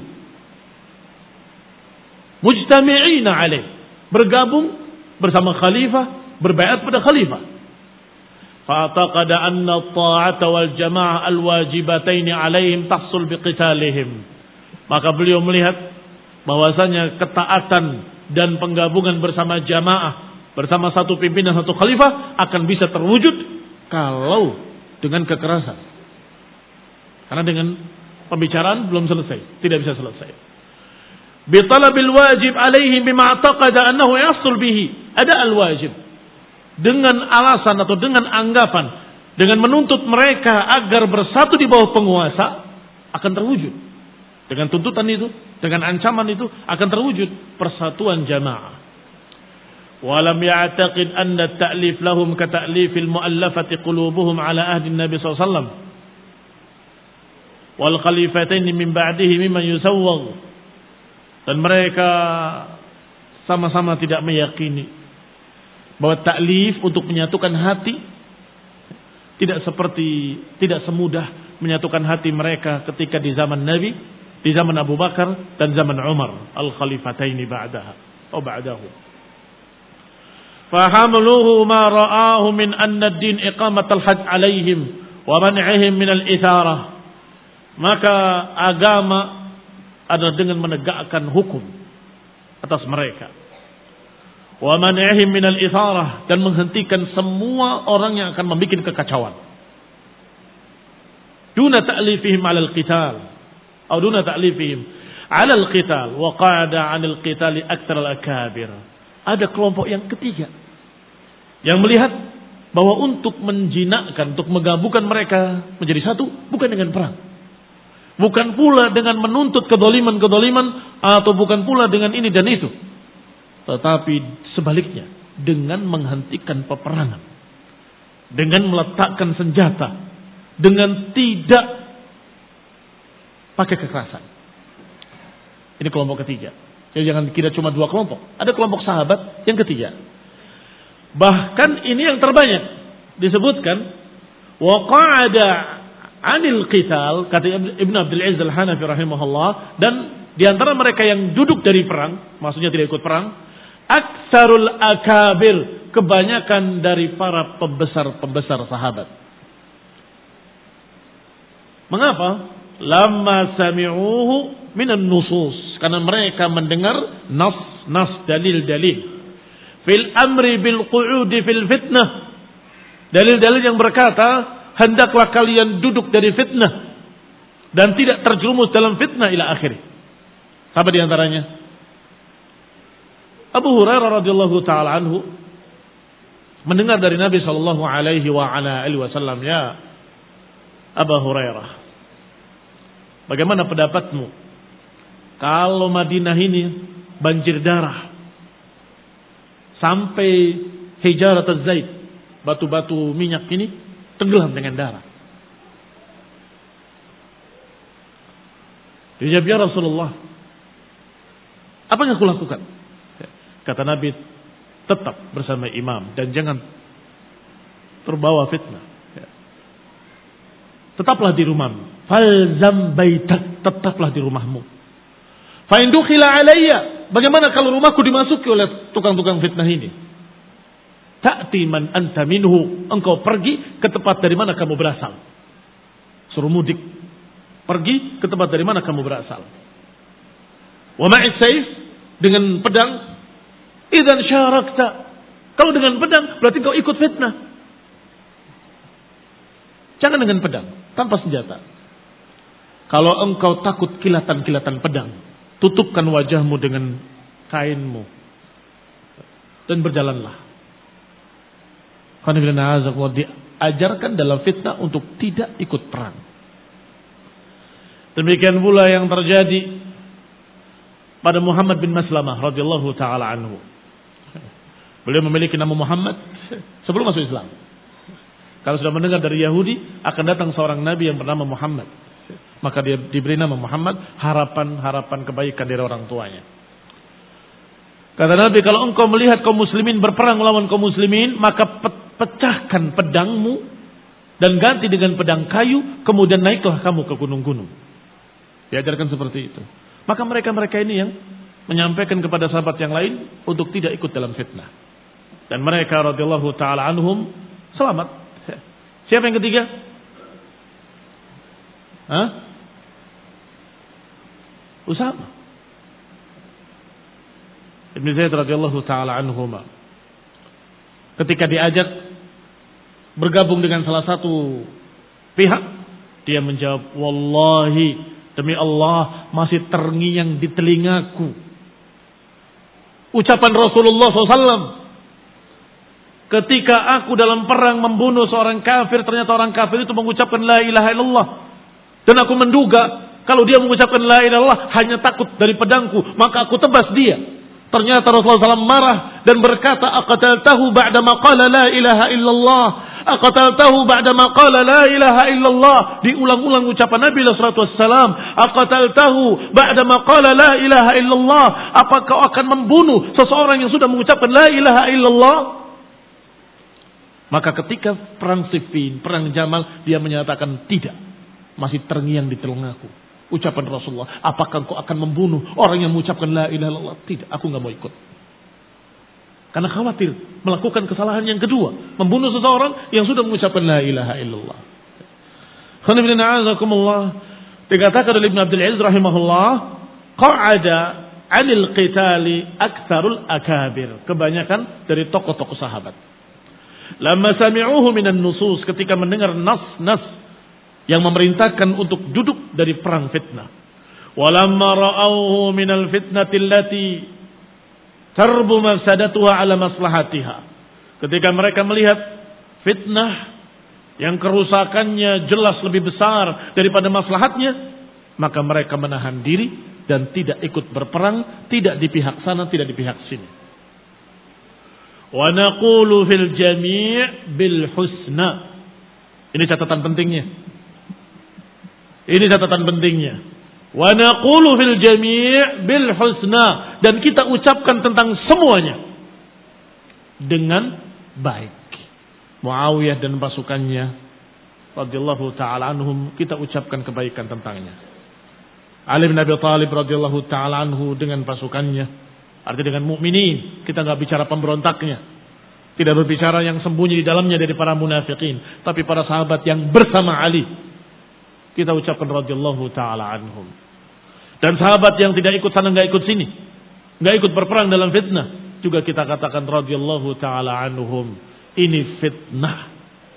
Mujtami'ina alaihi, bergabung bersama khalifah, berbaiat pada khalifah. Fa'taqada anna at-ta'ata wal jama'ah al-wajibataini 'alaihim tahsul biqitalihim. Maka beliau melihat bahwasanya ketaatan dan penggabungan bersama jamaah, bersama satu pimpinan, satu khalifah akan bisa terwujud kalau dengan kekerasan. Karena dengan pembicaraan belum selesai, tidak bisa selesai. Bi talabil wajib 'alaihim bima i'taqada annahu yasul bihi. Ada al-wajib, dengan alasan atau dengan anggapan, dengan menuntut mereka agar bersatu di bawah penguasa, akan terwujud. Dengan tuntutan itu, dengan ancaman itu akan terwujud persatuan jamaah. Walam ya'taqid anna at-ta'lif lahum ka ta'lifil mu'allafati qulubuhum ala ahdi Nabi sallallahu alaihi wasallam wal khalifatain min ba'dihi mimman yusawwagh. Dan mereka sama-sama tidak meyakini bahwa taklif untuk menyatukan hati tidak semudah menyatukan hati mereka ketika di zaman Nabi, di zaman Abu Bakar dan zaman Umar al-khalifataini ba'dahu. Fahamluhu ma ra'ahu min anna ad-din iqamat al-had alaihim wa man'ihim min al-itharah. Maka agama adalah dengan menegakkan hukum atas mereka. Wa man'ihim min al-itharah, dan menghentikan semua orang yang akan membuat kekacauan. Duna ta'lifihim 'ala al-qital atau duna ta'lifihim 'ala al-qital wa qa'ada 'anil qitali aktsar al-akabir. Ada kelompok yang ketiga yang melihat bahwa untuk menjinakkan, untuk menggabungkan mereka menjadi satu bukan dengan perang. Bukan pula dengan menuntut kedoliman-kedoliman, atau bukan pula dengan ini dan itu. Tetapi sebaliknya, dengan menghentikan peperangan, dengan meletakkan senjata, dengan tidak pakai kekerasan. Ini kelompok ketiga. Jadi jangan kira cuma dua kelompok. Ada kelompok sahabat yang ketiga. Bahkan ini yang terbanyak disebutkan wa qa'ada 'anil qital, kata Ibnu Abdul Aziz Al-Hanafi rahimahullah, dan di antara mereka yang duduk dari perang, maksudnya tidak ikut perang, aktsarul akabir, kebanyakan dari para pembesar-pembesar sahabat. Mengapa? Lamma sami'uhu minan nusus, karena mereka mendengar nas dalil-dalil fil amri bil qu'udi fil fitnah, dalil-dalil yang berkata hendaklah kalian duduk dari fitnah dan tidak terjerumus dalam fitnah ila akhir. Apa di antaranya? Abu Hurairah radhiyallahu taala anhu mendengar dari Nabi sallallahu alaihi wa ala alihi wasallam, ya Abu Hurairah, bagaimana pendapatmu kalau Madinah ini banjir darah sampai hijarat az-zait, batu-batu minyak ini tenggelam dengan darah. Dia jawab, ya Rasulullah, apa yang aku lakukan? Kata Nabi, tetap bersama imam dan jangan terbawa fitnah. Tetaplah di rumahmu. Falzam baitak, tetaplah di rumahmu. Fa in dukhila alayya, bagaimana kalau rumahku dimasuki oleh tukang-tukang fitnah ini? Ta'ti man anta minhu, engkau pergi ke tempat dari mana kamu berasal. Suruh mudik, pergi ke tempat dari mana kamu berasal. Wa ma'is sayf, dengan pedang. Idzan syarakta, kalau dengan pedang berarti kau ikut fitnah. Jangan dengan pedang, tanpa senjata. Kalau engkau takut kilatan-kilatan pedang, tutupkan wajahmu dengan kainmu dan berjalanlah. Diajarkan dalam fitnah untuk tidak ikut perang. Demikian pula yang terjadi pada Muhammad bin Maslamah radhiyallahu taala anhu. Beliau memiliki nama Muhammad sebelum masuk Islam. Kalau sudah mendengar dari Yahudi akan datang seorang nabi yang bernama Muhammad, maka dia diberi nama Muhammad, harapan kebaikan dari orang tuanya. Kata Nabi, kalau engkau melihat kaum muslimin berperang melawan kaum muslimin, maka pecahkan pedangmu dan ganti dengan pedang kayu, kemudian naiklah kamu ke gunung-gunung. Diajarkan seperti itu. Maka mereka ini yang menyampaikan kepada sahabat yang lain untuk tidak ikut dalam fitnah. Dan mereka radhiyallahu taala anhum selamat. Siapa yang ketiga? Usama Ibn Zaid radhiyallahu taala anhuma. Ketika diajak bergabung dengan salah satu pihak, dia menjawab, wallahi, demi Allah, masih terngiang di telingaku ucapan Rasulullah SAW. Ketika aku dalam perang membunuh seorang kafir, ternyata orang kafir itu mengucapkan la ilaha illallah. Dan aku menduga, kalau dia mengucapkan la ilaha illallah hanya takut dari pedangku, maka aku tebas dia. Ternyata Rasulullah SAW marah dan berkata, aqataltahu ba'dama qala la ilaha illallah. Aqataltahu ba'dama qala la ilaha illallah. Diulang-ulang ucapan Nabi sallallahu alaihi wasallam. Aqataltahu ba'dama qala la ilaha illallah. Apakah kau akan membunuh seseorang yang sudah mengucapkan la ilaha illallah? Maka ketika perang Siffin, perang Jamal, dia menyatakan tidak. Masih terngiang di telingaku ucapan Rasulullah. Apakah kau akan membunuh orang yang mengucapkan la ilaha illallah? Tidak, aku enggak mau ikut. Karena khawatir melakukan kesalahan yang kedua, membunuh seseorang yang sudah mengucapkan la ilaha illallah. Dikatakan oleh Ibn Abdul Aziz rahimahullah, qa'ada 'anil qitali aktsarul akabir. Kebanyakan dari tokoh-tokoh sahabat. Lamma sami'uhu minan nusus, ketika mendengar nas-nas yang memerintahkan untuk duduk dari perang fitnah. Walamma ra'awhu minal fitnati allati tarbu mafsadatuha ala maslahatiha. Ketika mereka melihat fitnah yang kerusakannya jelas lebih besar daripada maslahatnya, maka mereka menahan diri dan tidak ikut berperang, tidak di pihak sana, tidak di pihak sini. Wa naqulu fil jami' bil husna. Ini catatan pentingnya. Ini catatan pentingnya. Wa naqulu fil jami' bil husna, dan kita ucapkan tentang semuanya dengan baik. Muawiyah dan pasukannya radhiyallahu taala anhum, kita ucapkan kebaikan tentangnya. Ali bin Abi Thalib radhiyallahu taala anhu dengan pasukannya, artinya dengan mukminin, kita enggak bicara pemberontaknya. Tidak berbicara yang sembunyi di dalamnya dari para munafikin, tapi para sahabat yang bersama Ali. Kita ucapkan radhiyallahu taala anhum. Dan sahabat yang tidak ikut sana, enggak ikut sini, enggak ikut berperang dalam fitnah, juga kita katakan radhiyallahu taala anhum. Ini fitnah.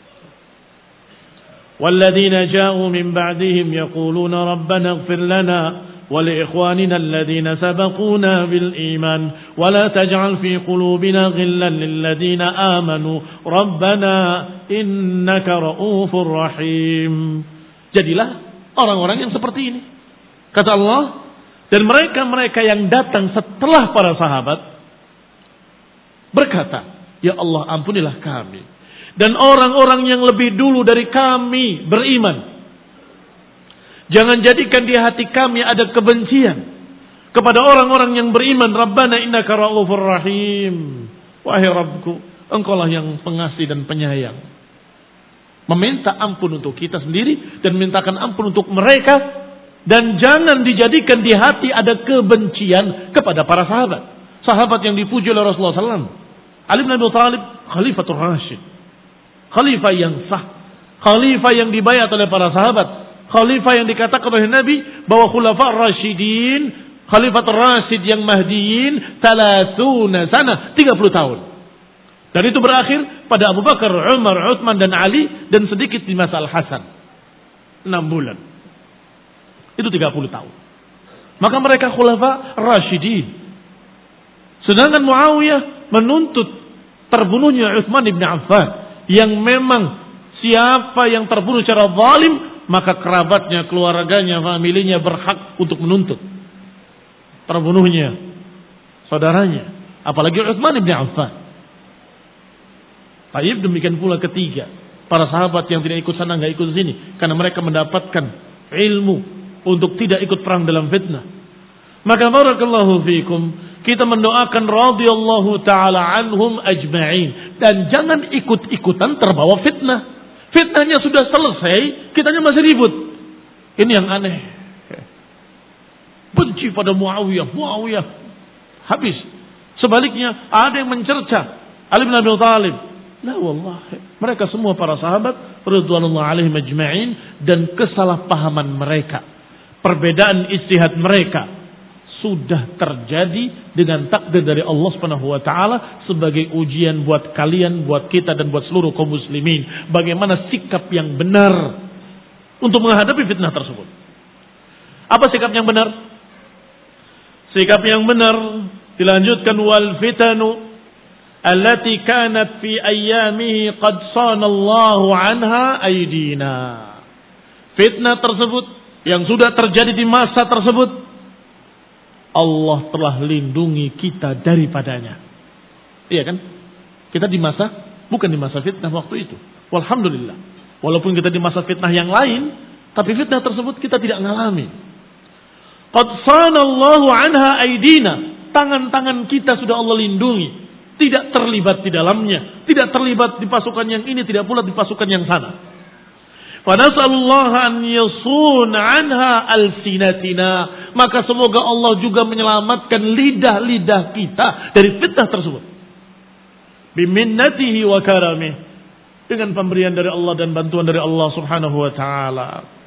Walladzina ja'u min ba'dihim yaquluna rabbana ighfir lana wa li ikhwanina alladhina sabaquna bil iman wa la taj'al fi qulubina ghillan lil ladzina amanu rabbana innaka ra'ufur rahim. Jadilah orang-orang yang seperti ini, kata Allah. Dan mereka-mereka yang datang setelah para sahabat berkata, ya Allah, ampunilah kami. dan orang-orang yang lebih dulu dari kami beriman. Jangan jadikan di hati kami ada kebencian kepada orang-orang yang beriman. Rabbana innaka ra'ufur rahim. Wahai Rabbku, Engkaulah yang pengasih dan penyayang. Meminta ampun untuk kita sendiri dan mintakan ampun untuk mereka, dan jangan dijadikan di hati ada kebencian kepada para sahabat. Sahabat yang dipuji oleh Rasulullah SAW. Ali bin Abi Thalib Khalifatul Rashid, khalifah yang sah, khalifah yang dibayat oleh para sahabat, khalifah yang dikatakan oleh Nabi bahwa khulafah Rashidin, Khalifatul Rashid yang Mahdiyin 30 sana, 30 tahun. Dan itu berakhir pada Abu Bakar, Umar, Utsman dan Ali, dan sedikit di masa Al-Hasan. 6 bulan. Itu 30 tahun. Maka mereka khulafa Rashidin. Sedangkan Muawiyah menuntut terbunuhnya Utsman ibn Affan, yang memang siapa yang terbunuh secara zalim, maka kerabatnya, keluarganya, familinya berhak untuk menuntut terbunuhnya saudaranya, apalagi Utsman ibn Affan. Taib demikian pula ketiga, para sahabat yang tidak ikut sana, nggak ikut sini, karena mereka mendapatkan ilmu untuk tidak ikut perang dalam fitnah. Maka barakallahu fikum, kita mendoakan radhiyallahu taala anhum ajma'in, dan jangan ikut-ikutan terbawa fitnah. Fitnahnya sudah selesai, kitanya masih ribut. Ini yang aneh. Benci pada Muawiyah, habis. Sebaliknya ada yang mencerca Ali bin Abi Thalib. La wallahi, mereka semua para sahabat radhiyallahu alaihim ajma'in, dan kesalahpahaman mereka, perbedaan ijtihad mereka sudah terjadi dengan takdir dari Allah Subhanahu wa taala sebagai ujian buat kalian, buat kita, dan buat seluruh kaum muslimin, bagaimana sikap yang benar untuk menghadapi fitnah tersebut. Apa sikap yang benar? Sikap yang benar dilanjutkan, wal fitanu allati kanat fi ayyamihi qad sanallahu anha aydina. Fitnah tersebut yang sudah terjadi di masa tersebut, Allah telah lindungi kita daripadanya. Iya kan? Kita di masa, bukan di masa fitnah waktu itu. Walhamdulillah. Walaupun kita di masa fitnah yang lain, tapi fitnah tersebut kita tidak mengalami. Qad sanallahu anha aydina. Tangan-tangan kita sudah Allah lindungi. Tidak terlibat di dalamnya, tidak terlibat di pasukan yang ini, tidak pula di pasukan yang sana. Fa nasallallahu an yasun anha alsinatina. Maka semoga Allah juga menyelamatkan lidah-lidah kita dari fitnah tersebut. Biminnatihi wa karamih. Dengan pemberian dari Allah dan bantuan dari Allah Subhanahu wa taala.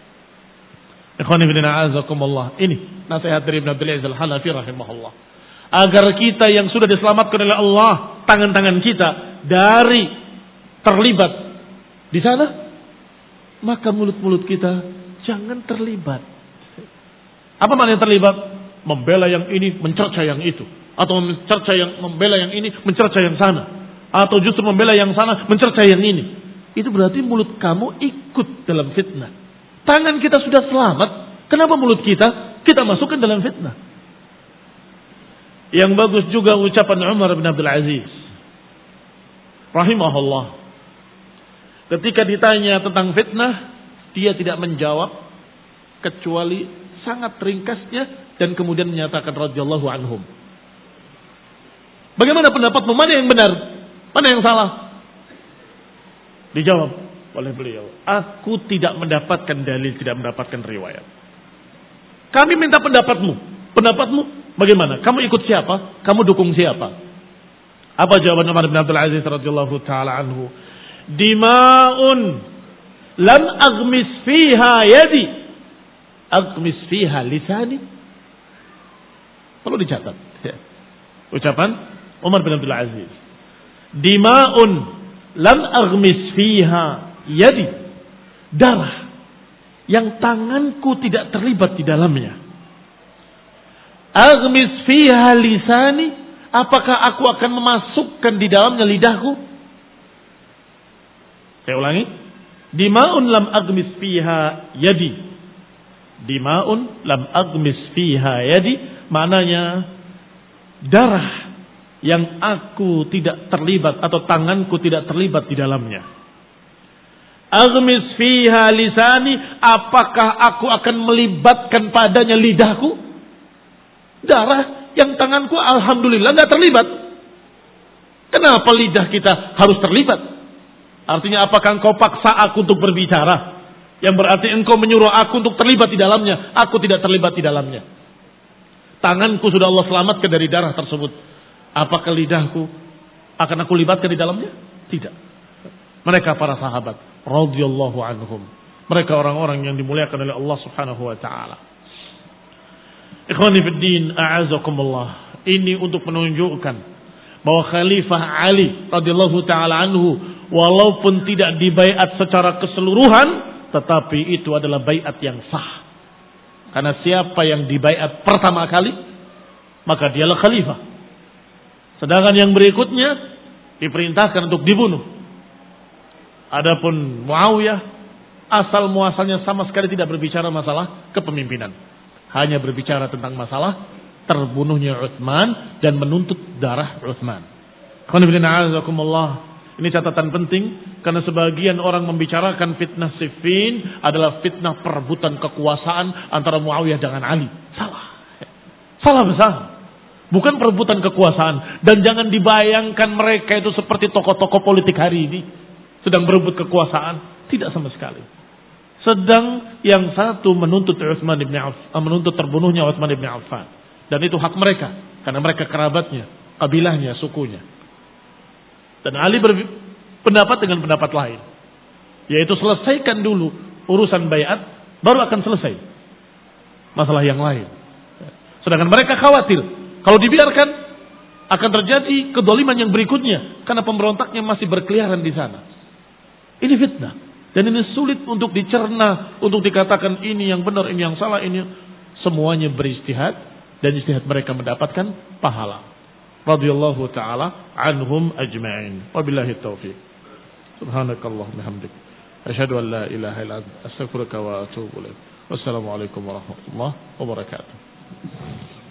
Ikhwani fillah azakumullah. Ini nasihat dari Ibnu Abdul Aziz Al-Hanafi rahimahullah. Agar kita yang sudah diselamatkan oleh Allah, tangan-tangan kita dari terlibat di sana, maka mulut-mulut kita jangan terlibat. Apa maknanya terlibat? Membela yang ini, mencerca yang itu, atau membela yang ini, mencerca yang sana, atau justru membela yang sana, mencerca yang ini. Itu berarti mulut kamu ikut dalam fitnah. Tangan kita sudah selamat, kenapa mulut kita masukkan dalam fitnah? Yang bagus juga ucapan Umar bin Abdul Aziz rahimahullah. Ketika ditanya tentang fitnah, dia tidak menjawab kecuali sangat ringkasnya, dan kemudian menyatakan radhiyallahu anhum. Bagaimana pendapatmu? Mana yang benar? Mana yang salah? Dijawab oleh beliau, aku tidak mendapatkan dalil, tidak mendapatkan riwayat. Kami minta pendapatmu. Pendapatmu bagaimana? Kamu ikut siapa? Kamu dukung siapa? Apa jawaban Umar bin Abdul Aziz radhiyallahu taala anhu? Dima'un lam aghmis fiha yadi, aghmis fiha lisani. Perlu dicatat. Ucapan Umar bin Abdul Aziz. Dima'un lam aghmis fiha yadi. Darah yang tanganku tidak terlibat di dalamnya. Aghmis fiha lisani, apakah aku akan memasukkan di dalamnya lidahku? Saya ulangi. Dima'un lam aghmis fiha yadi. Dima'un lam aghmis fiha yadi, maknanya darah yang aku tidak terlibat atau tanganku tidak terlibat di dalamnya. Aghmis fiha lisani, apakah aku akan melibatkan padanya lidahku? Darah yang tanganku alhamdulillah enggak terlibat. Kenapa lidah kita harus terlibat? Artinya apakah engkau paksa aku untuk berbicara? Yang berarti engkau menyuruh aku untuk terlibat di dalamnya. Aku tidak terlibat di dalamnya. Tanganku sudah Allah selamatkan dari darah tersebut. Apakah lidahku akan aku libatkan di dalamnya? Tidak. Mereka para sahabat radhiyallahu anhum. Mereka orang-orang yang dimuliakan oleh Allah Subhanahu wa taala. Ikhwani fid din, a'azakumullah. Ini untuk menunjukkan bahwa Khalifah Ali radhiyallahu taala anhu walaupun tidak dibaiat secara keseluruhan, tetapi itu adalah baiat yang sah. Karena siapa yang dibaiat pertama kali, maka dialah khalifah. Sedangkan yang berikutnya diperintahkan untuk dibunuh. Adapun Muawiyah, asal muasalnya sama sekali tidak berbicara masalah kepemimpinan. Hanya berbicara tentang masalah terbunuhnya Utsman dan menuntut darah Utsman. Ini catatan penting karena sebagian orang membicarakan fitnah Siffin adalah fitnah perebutan kekuasaan antara Muawiyah dengan Ali. Salah. Salah besar. Bukan perebutan kekuasaan. Dan jangan dibayangkan mereka itu seperti tokoh-tokoh politik hari ini sedang berebut kekuasaan. Tidak sama sekali. Sedang yang satu menuntut menuntut terbunuhnya Utsman bin Affan. Dan itu hak mereka karena mereka kerabatnya, kabilahnya, sukunya. Dan Ali berpendapat dengan pendapat lain, yaitu selesaikan dulu urusan baiat, baru akan selesai masalah yang lain. Sedangkan mereka khawatir kalau dibiarkan akan terjadi kedoliman yang berikutnya karena pemberontaknya masih berkeliaran di sana. Ini fitnah dan ini sulit untuk dicerna, untuk dikatakan ini yang benar, ini yang salah, ini semuanya beristihad dan istihad mereka mendapatkan pahala. Radhiyallahu ta'ala anhum ajma'in. Wabillahi taufiq. Subhanakallahumma bihamdik. Asyhadu an la ilaha illa anta astaghfiruka wa atubu ilaik. Wassalamualaikum warahmatullahi wabarakatuh.